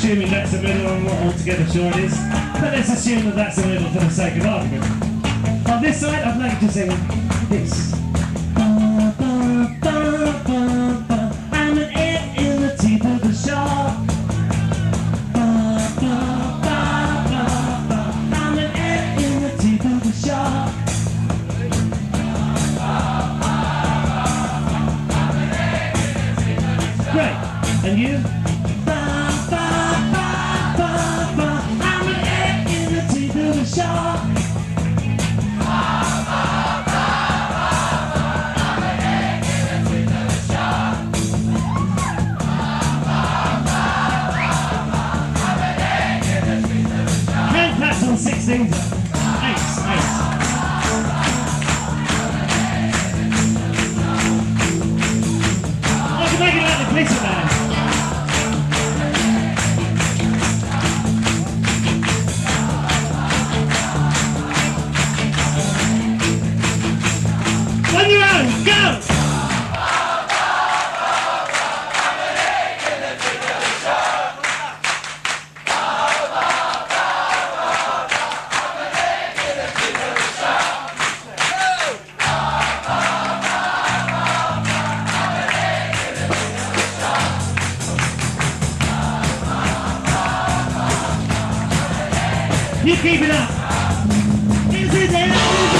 assuming that's the middle. I'm not altogether sure it is, but let's assume that that's the middle for the sake of argument. On this side, I'd like you to sing this. I'm an ant in the teeth of the shark. I'm an ant in the teeth of the shark. Great, and you? I'm an ant in the teeth of the shark. Hand claps on 16s. Ace, ace. I can make it like the police man. On your own, go! You keep it up. Is it there?